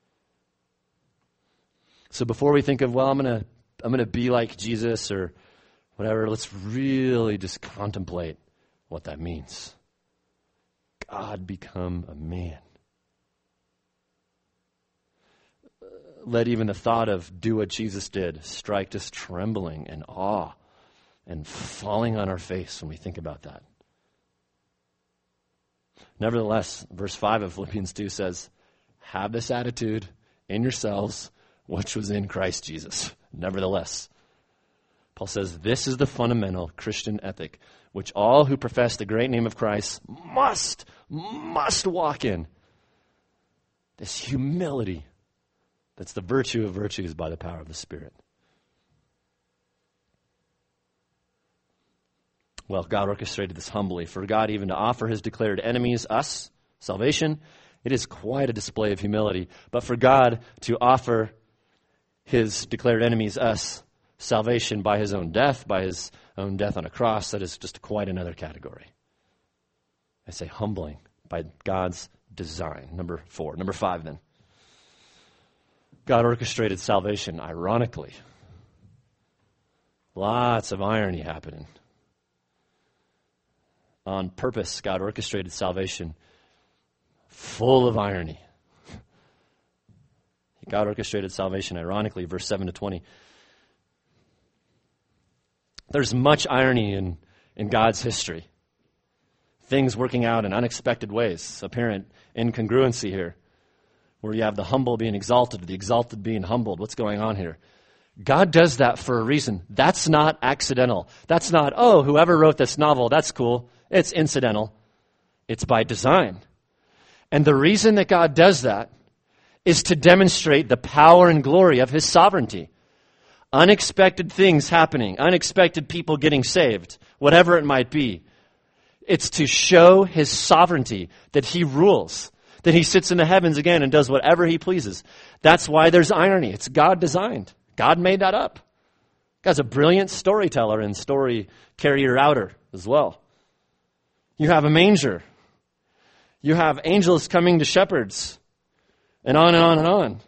So before we think of, I'm going to be like Jesus or whatever, let's really just contemplate what that means. God become a man. Let even the thought of do what Jesus did strike us trembling and awe and falling on our face when we think about that. Nevertheless, verse 5 of Philippians 2 says, have this attitude in yourselves, which was in Christ Jesus. Nevertheless, Paul says, this is the fundamental Christian ethic, which all who profess the great name of Christ must walk in. This humility, that's the virtue of virtues by the power of the Spirit. Well, God orchestrated this humbly. For God even to offer his declared enemies, us, salvation, it is quite a display of humility. But for God to offer his declared enemies, us, salvation by his own death on a cross, that is just quite another category. I say humbling by God's design. Number 4. Number 5 then. God orchestrated salvation ironically. Lots of irony happening. On purpose, God orchestrated salvation full of irony. God orchestrated salvation ironically, verse 7 to 20. There's much irony in God's history. Things working out in unexpected ways. Apparent incongruency here. Where you have the humble being exalted, the exalted being humbled. What's going on here? God does that for a reason. That's not accidental. That's not, whoever wrote this novel, that's cool. It's incidental. It's by design. And the reason that God does that is to demonstrate the power and glory of his sovereignty. Unexpected things happening, unexpected people getting saved, whatever it might be. It's to show his sovereignty, that he rules, that he sits in the heavens again and does whatever he pleases. That's why there's irony. It's God designed. God made that up. God's a brilliant storyteller and story carrier-outer as well. You have a manger. You have angels coming to shepherds, and on and on and on.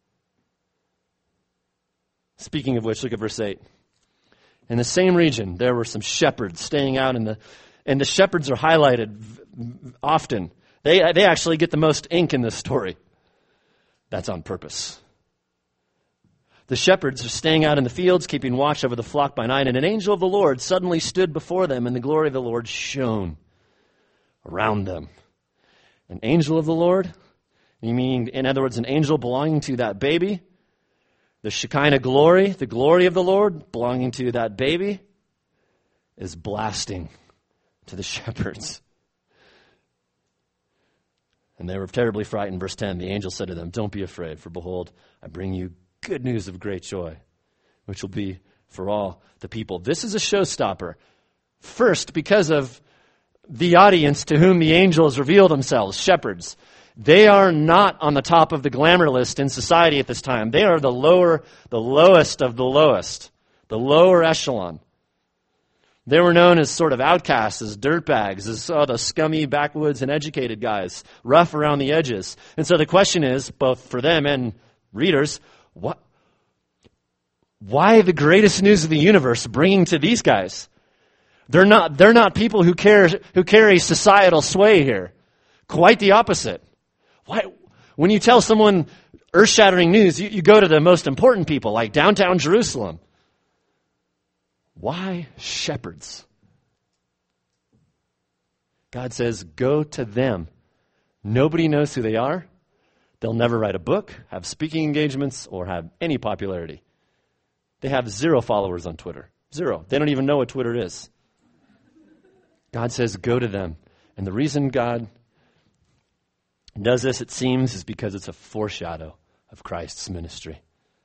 Speaking of which, look at verse 8. In the same region, there were some shepherds staying out and the shepherds are highlighted often. They actually get the most ink in this story. That's on purpose. The shepherds are staying out in the fields, keeping watch over the flock by night, and an angel of the Lord suddenly stood before them, and the glory of the Lord shone around them. An angel of the Lord? You mean, in other words, an angel belonging to that baby? The Shekinah glory, the glory of the Lord belonging to that baby, is blasting to the shepherds. And they were terribly frightened. Verse 10, the angel said to them, don't be afraid, for behold, I bring you good news of great joy, which will be for all the people. This is a showstopper. First, because of the audience to whom the angels reveal themselves, shepherds. They are not on the top of the glamour list in society at this time. They are the lowest of the lowest, the lower echelon. They were known as sort of outcasts, as dirtbags, as the scummy backwoods and educated guys, rough around the edges. And so the question is, both for them and readers, why the greatest news of the universe bringing to these guys? They're not people who carry societal sway here. Quite the opposite. Why? When you tell someone earth-shattering news, you go to the most important people, like downtown Jerusalem. Why shepherds? God says, go to them. Nobody knows who they are. They'll never write a book, have speaking engagements, or have any popularity. They have 0 followers on Twitter. 0. They don't even know what Twitter is. God says, go to them. And the reason God does this, it seems, is because it's a foreshadow of Christ's ministry.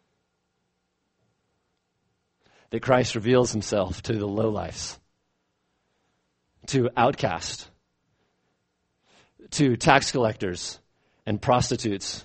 That Christ reveals himself to the lowlifes, to outcasts, to tax collectors and prostitutes.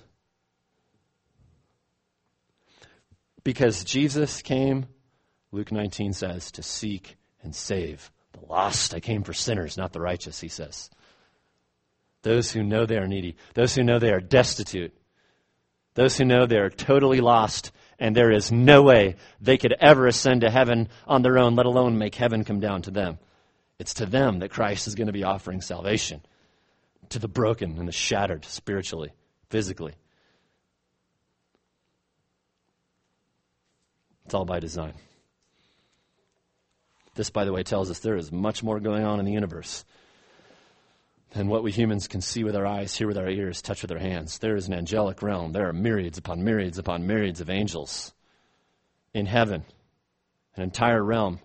Because Jesus came, Luke 19 says, to seek and save the lost. I came for sinners, not the righteous, he says. Those who know they are needy, those who know they are destitute, those who know they are totally lost, and there is no way they could ever ascend to heaven on their own, let alone make heaven come down to them. It's to them that Christ is going to be offering salvation, to the broken and the shattered spiritually, physically. It's all by design. This, by the way, tells us there is much more going on in the universe than what we humans can see with our eyes, hear with our ears, touch with our hands. There is an angelic realm. There are myriads upon myriads upon myriads of angels in heaven, an entire realm,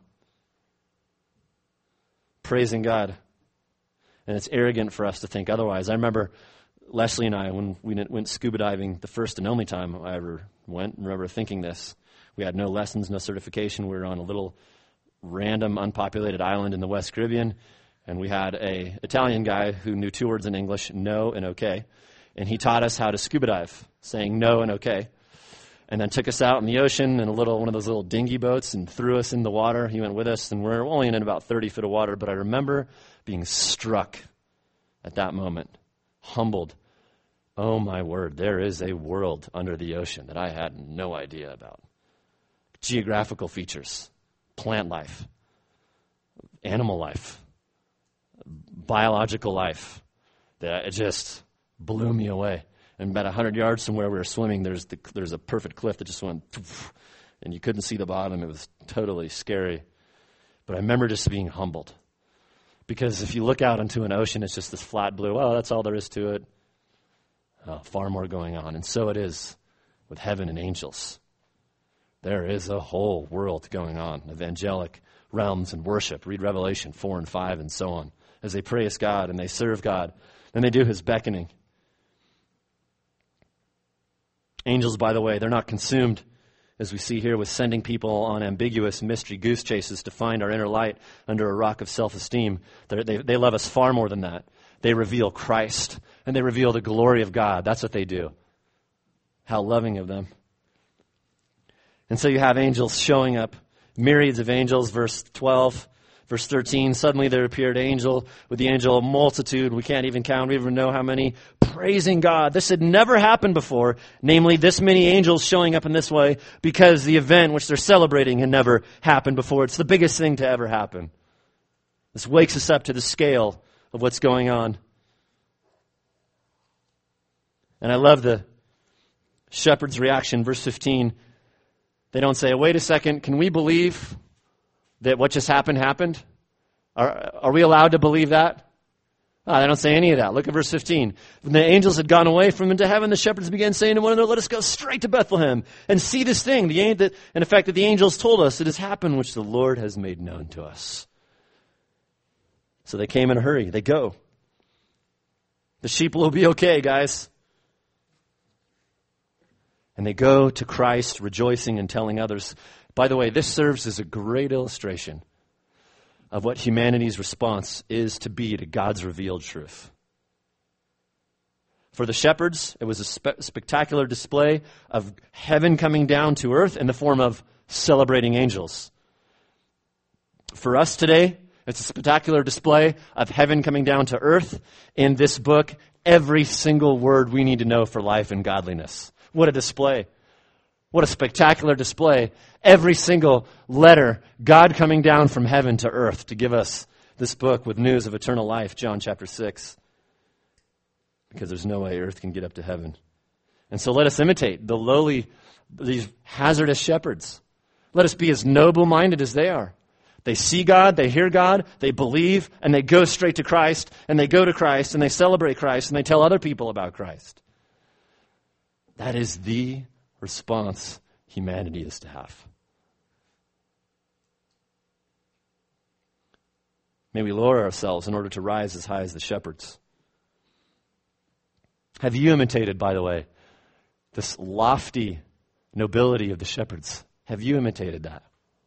praising God. And it's arrogant for us to think otherwise. I remember Leslie and I, when we went scuba diving, the first and only time I ever went, I remember thinking this. We had no lessons, no certification. We were on a little random, unpopulated island in the West Caribbean. And we had an Italian guy who knew 2 words in English, no and okay. And he taught us how to scuba dive, saying no and okay. And then took us out in the ocean in one of those little dinghy boats and threw us in the water. He went with us, and we're only in about 30 feet of water. But I remember being struck at that moment, humbled. Oh, my word, there is a world under the ocean that I had no idea about. Geographical features, plant life, animal life, biological life, that it just blew me away. And about 100 yards from where we were swimming, there's a perfect cliff that just went, and you couldn't see the bottom. It was totally scary. But I remember just being humbled. Because if you look out into an ocean, it's just this flat blue, oh, that's all there is to it. Oh, far more going on. And so it is with heaven and angels. There is a whole world going on of angelic realms and worship. Read Revelation 4 and 5 and so on. As they praise God and they serve God and they do his beckoning. Angels, by the way, they're not consumed, as we see here, with sending people on ambiguous mystery goose chases to find our inner light under a rock of self-esteem. They love us far more than that. They reveal Christ and they reveal the glory of God. That's what they do. How loving of them. And so you have angels showing up, myriads of angels, verse 12. Verse 13, suddenly there appeared an angel with the angel a multitude. We can't even count. We don't even know how many. Praising God. This had never happened before. Namely, this many angels showing up in this way because the event which they're celebrating had never happened before. It's the biggest thing to ever happen. This wakes us up to the scale of what's going on. And I love the shepherd's reaction. Verse 15, they don't say, wait a second, can we believe that what just happened? Are we allowed to believe that? They don't say any of that. Look at verse 15. When the angels had gone away from into heaven, the shepherds began saying to one another, let us go straight to Bethlehem and see this thing. And the fact that the angels told us it has happened, which the Lord has made known to us. So they came in a hurry. They go. The sheep will be okay, guys. And they go to Christ, rejoicing and telling others. By the way, this serves as a great illustration of what humanity's response is to be to God's revealed truth. For the shepherds, it was a spectacular display of heaven coming down to earth in the form of celebrating angels. For us today, it's a spectacular display of heaven coming down to earth. In this book, every single word we need to know for life and godliness. What a display. What a spectacular display. Every single letter, God coming down from heaven to earth to give us this book with news of eternal life, John chapter 6. Because there's no way earth can get up to heaven. And so let us imitate the lowly, these hazardous shepherds. Let us be as noble-minded as they are. They see God, they hear God, they believe, and they go straight to Christ, and they go to Christ, and they celebrate Christ, and they tell other people about Christ. That is the response humanity is to have. May we lower ourselves in order to rise as high as the shepherds. Have you imitated, by the way, this lofty nobility of the shepherds? Have you imitated that?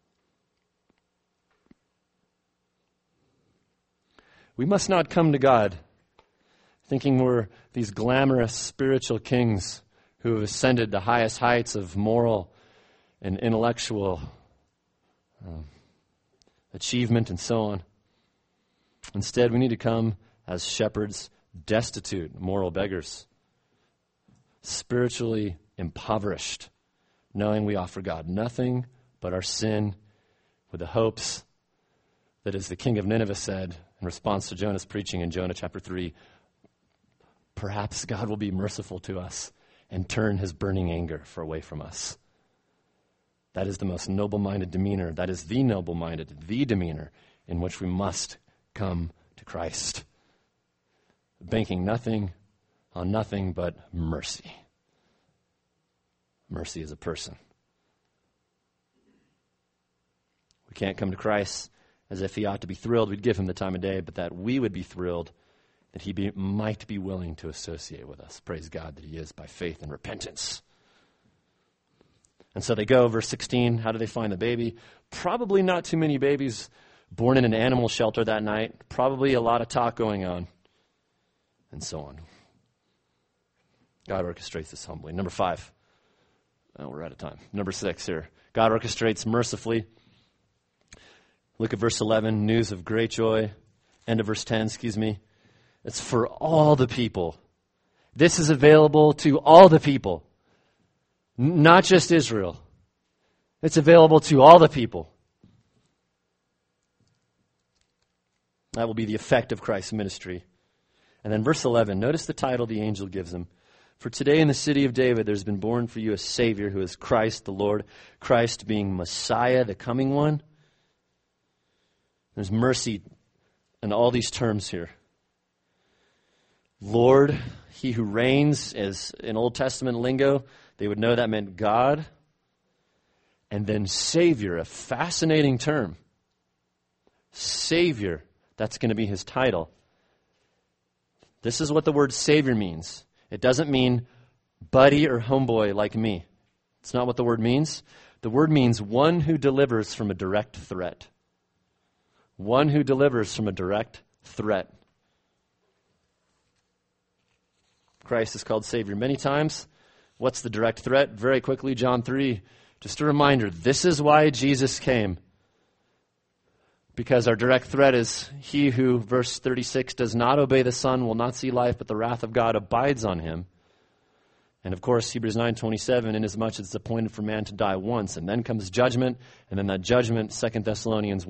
We must not come to God thinking we're these glamorous spiritual kings who have ascended the highest heights of moral and intellectual achievement and so on. Instead, we need to come as shepherds, destitute, moral beggars, spiritually impoverished, knowing we offer God nothing but our sin with the hopes that, as the king of Nineveh said in response to Jonah's preaching in Jonah chapter 3, perhaps God will be merciful to us and turn his burning anger away from us. That is the most noble-minded demeanor. That is the noble-minded, the demeanor in which we must come to Christ, banking nothing on nothing but mercy. Mercy is a person. We can't come to Christ as if he ought to be thrilled we'd give him the time of day, but that we would be thrilled that he might be willing to associate with us. Praise God that he is by faith and repentance. And so they go, verse 16, how do they find the baby? Probably not too many babies born in an animal shelter that night. Probably a lot of talk going on. And so on. God orchestrates this humbly. Number 5. Oh, we're out of time. Number 6 here. God orchestrates mercifully. Look at verse 11. News of great joy. End of verse 10, It's for all the people. This is available to all the people. Not just Israel. It's available to all the people. That will be the effect of Christ's ministry. And then verse 11, notice the title the angel gives him. For today in the city of David there's been born for you a Savior who is Christ the Lord. Christ being Messiah, the coming one. There's mercy in all these terms here. Lord, he who reigns, as in Old Testament lingo, they would know that meant God. And then Savior, a fascinating term. Savior, that's going to be his title. This is what the word Savior means. It doesn't mean buddy or homeboy like me. It's not what the word means. The word means one who delivers from a direct threat. One who delivers from a direct threat. Christ is called Savior many times. What's the direct threat? Very quickly, John 3. Just a reminder, this is why Jesus came. Because our direct threat is he who, verse 36, does not obey the Son will not see life, but the wrath of God abides on him. And of course, Hebrews 9:27, inasmuch as it's appointed for man to die once, and then comes judgment, and then that judgment, 2 Thessalonians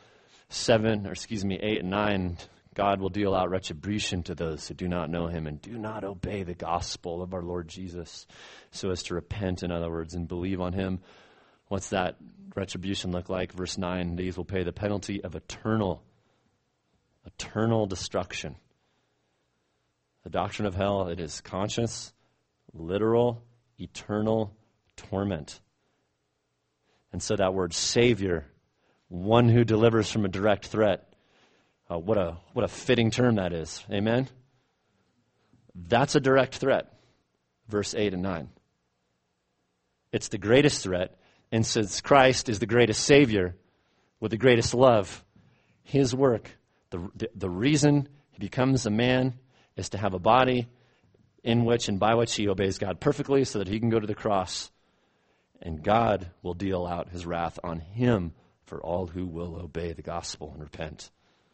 8 and 9, God will deal out retribution to those who do not know him and do not obey the gospel of our Lord Jesus, so as to repent, in other words, and believe on him. What's that retribution look like? Verse 9, these will pay the penalty of eternal destruction. The doctrine of hell, it is conscious, literal, eternal torment. And so that word Savior, one who delivers from a direct threat, what a fitting term that is. Amen? That's a direct threat. Verse 8 and 9. It's the greatest threat. And since Christ is the greatest Savior with the greatest love, his work, the reason he becomes a man is to have a body in which and by which he obeys God perfectly so that he can go to the cross and God will deal out his wrath on him for all who will obey the gospel and repent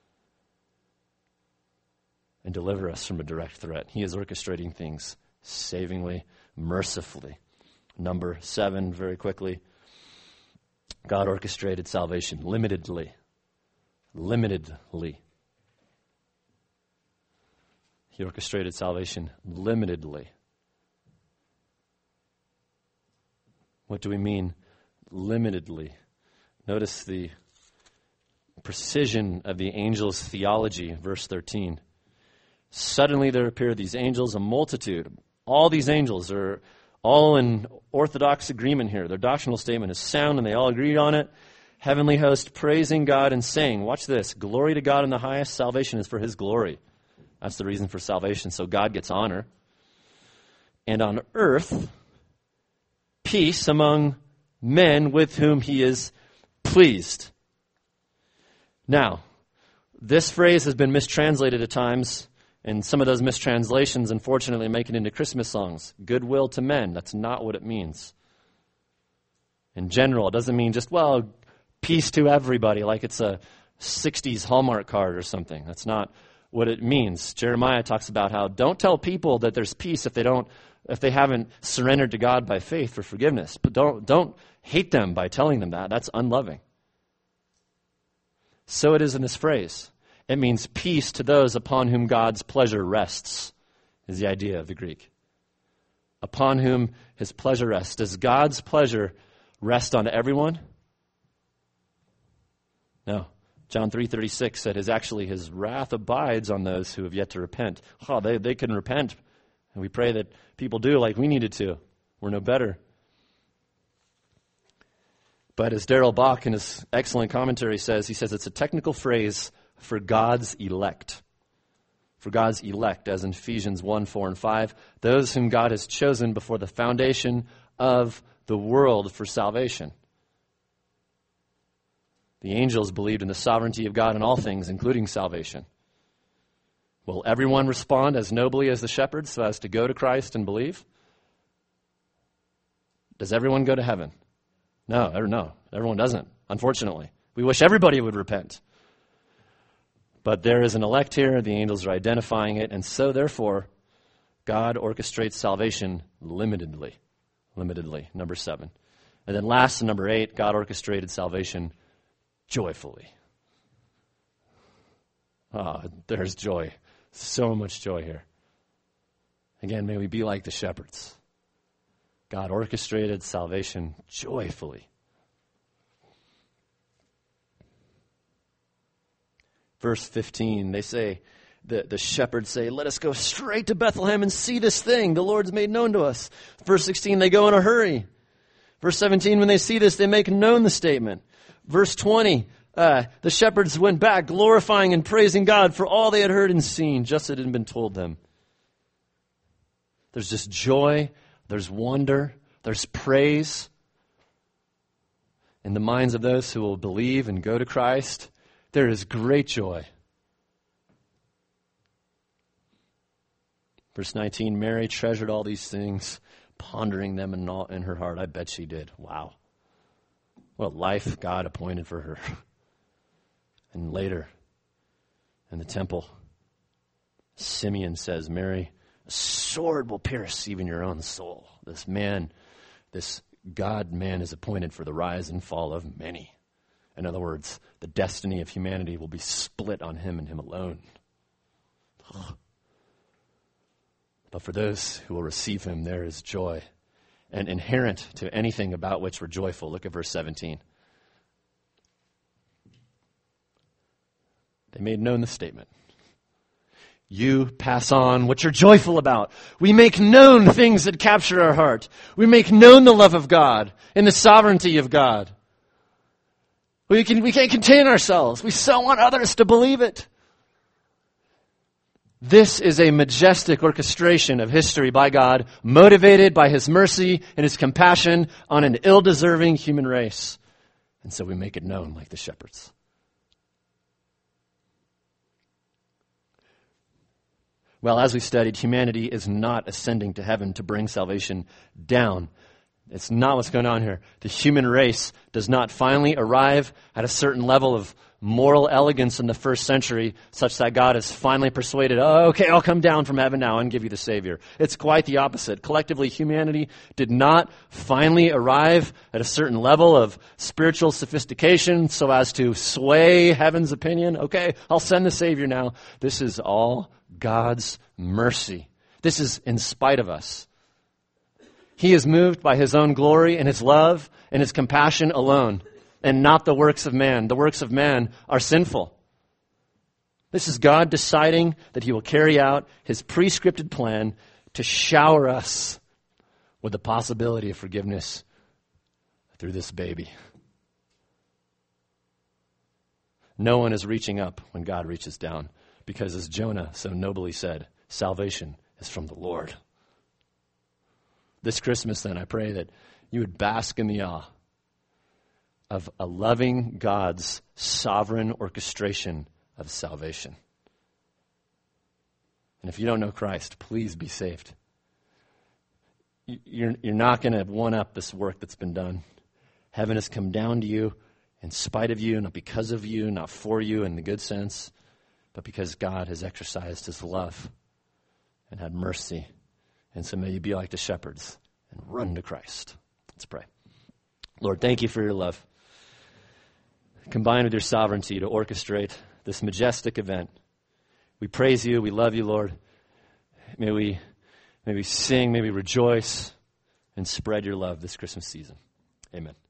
and deliver us from a direct threat. He is orchestrating things savingly, mercifully. Number 7, very quickly. God orchestrated salvation limitedly. Limitedly. He orchestrated salvation limitedly. What do we mean limitedly? Notice the precision of the angel's theology, verse 13. Suddenly there appeared these angels, a multitude. All these angels are all in orthodox agreement here. Their doctrinal statement is sound, and they all agreed on it. Heavenly host praising God and saying, watch this, glory to God in the highest, salvation is for his glory. That's the reason for salvation, so God gets honor. And on earth, peace among men with whom he is pleased. Now, this phrase has been mistranslated at times, and some of those mistranslations, unfortunately, make it into Christmas songs. Goodwill to men, that's not what it means. In general, it doesn't mean just, well, peace to everybody, like it's a 60s Hallmark card or something. That's not what it means. Jeremiah talks about how don't tell people that there's peace if they haven't surrendered to God by faith for forgiveness. But don't hate them by telling them that. That's unloving. So it is in this phrase. It means peace to those upon whom God's pleasure rests, is the idea of the Greek. Upon whom his pleasure rests. Does God's pleasure rest on everyone? No. John 3:36 said his wrath abides on those who have yet to repent. Oh, they can repent. And we pray that people do like we needed to. We're no better. But as Darrell Bach in his excellent commentary says, he says it's a technical phrase for God's elect. For God's elect, as in Ephesians 1, 4, and 5, those whom God has chosen before the foundation of the world for salvation. The angels believed in the sovereignty of God in all things, including salvation. Will everyone respond as nobly as the shepherds so as to go to Christ and believe? Does everyone go to heaven? No, everyone doesn't, unfortunately. We wish everybody would repent. But there is an elect here, the angels are identifying it, and so therefore, God orchestrates salvation limitedly. Limitedly, number 7. And then last, number 8, God orchestrated salvation joyfully. There's joy. So much joy here. Again, may we be like the shepherds. God orchestrated salvation joyfully. Verse 15, they say, the shepherds say, let us go straight to Bethlehem and see this thing the Lord's made known to us. Verse 16, they go in a hurry. Verse 17, when they see this, they make known the statement. Verse 20, the shepherds went back, glorifying and praising God for all they had heard and seen, just as it had been told them. There's just joy, there's wonder, there's praise in the minds of those who will believe and go to Christ. There is great joy. Verse 19, Mary treasured all these things, pondering them in her heart. I bet she did. Wow. What life God appointed for her. And later, in the temple, Simeon says, Mary, a sword will pierce even your own soul. This man, this God-man is appointed for the rise and fall of many. In other words, the destiny of humanity will be split on him and him alone. But for those who will receive him, there is joy. And inherent to anything about which we're joyful. Look at verse 17. They made known the statement. You pass on what you're joyful about. We make known things that capture our heart. We make known the love of God and the sovereignty of God. We can't contain ourselves. We so want others to believe it. This is a majestic orchestration of history by God, motivated by his mercy and his compassion on an ill-deserving human race. And so we make it known like the shepherds. Well, as we studied, humanity is not ascending to heaven to bring salvation down. It's not what's going on here. The human race does not finally arrive at a certain level of moral elegance in the first century such that God is finally persuaded, oh, okay, I'll come down from heaven now and give you the Savior. It's quite the opposite. Collectively, humanity did not finally arrive at a certain level of spiritual sophistication so as to sway heaven's opinion. Okay, I'll send the Savior now. This is all God's mercy. This is in spite of us. He is moved by his own glory and his love and his compassion alone, and not the works of man. The works of man are sinful. This is God deciding that he will carry out his prescripted plan to shower us with the possibility of forgiveness through this baby. No one is reaching up when God reaches down, because as Jonah so nobly said, salvation is from the Lord. This Christmas, then, I pray that you would bask in the awe of a loving God's sovereign orchestration of salvation. And if you don't know Christ, please be saved. You're not going to one-up this work that's been done. Heaven has come down to you in spite of you, not because of you, not for you in the good sense, but because God has exercised his love and had mercy. And so may you be like the shepherds and run to Christ. Let's pray. Lord, thank you for your love, combined with your sovereignty to orchestrate this majestic event. We praise you. We love you, Lord. May we sing, may we rejoice and spread your love this Christmas season. Amen.